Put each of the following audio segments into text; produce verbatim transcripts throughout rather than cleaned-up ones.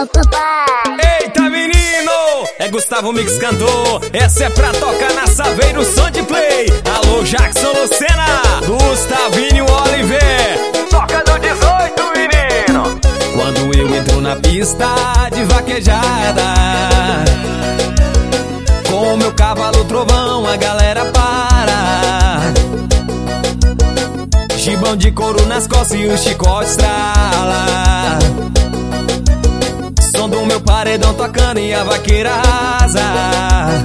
Ô papai! Eita menino, é Gustavo Mix cantor. Essa é pra tocar na Saveiro Som de Play. Alô Jackson Lucena, Gustavinho Oliver. Toca no dezoito, menino. Quando eu entro na pista de vaquejada, com o meu cavalo trovão a galera para. Gibão de couro nas costas e o chicote estrala. Som do meu paredão tocando e a vaqueira asa.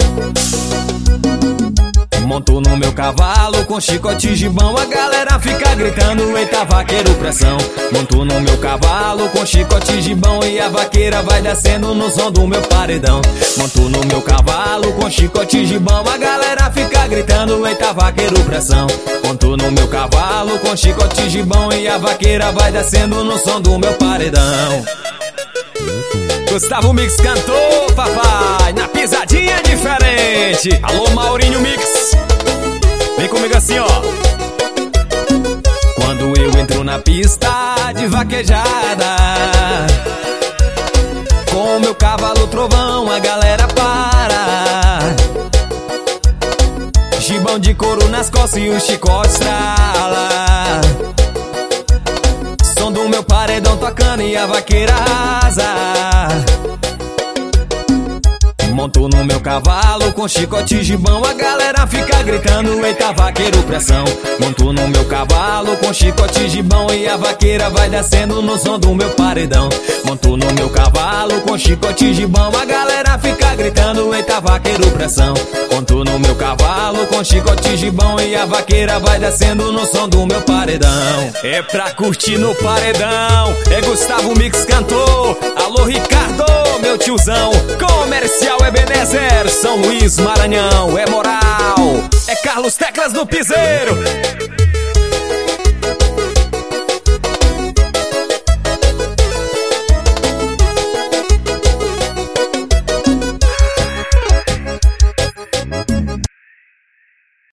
Monto no meu cavalo com chicote e gibão, a galera fica gritando, eita vaqueiro pressão. Monto no meu cavalo com chicote e gibão e a vaqueira vai descendo no som do meu paredão. Monto no meu cavalo com chicote e gibão, a galera fica gritando, eita vaqueiro pressão. Monto no meu cavalo com chicote e gibão e a vaqueira vai descendo no som do meu paredão. Gustavo Mix cantou, papai, na pisadinha diferente. Alô Maurinho Mix, vem comigo assim, ó. Quando eu entro na pista de vaquejada, com o meu cavalo trovão a galera para. Gibão de couro nas costas e o chicote estrala. Som do meu paredão tocando e a vaqueira asa. Monto no meu cavalo com chicote e gibão, a galera fica gritando, eita vaqueiro pressão. Monto no meu cavalo com chicote e gibão e a vaqueira vai descendo no som do meu paredão. Monto no meu cavalo com chicote e gibão, a galera fica gritando, eita vaqueiro pressão. Monto no meu cavalo com chicote e gibão e a vaqueira vai descendo no som do meu paredão. É pra curtir no paredão, é Gustavo Mix cantor. Alô Ricardo, meu tiozão, comercial Ebenezer, São Luís, Maranhão, é moral. É Carlos Teclas no piseiro.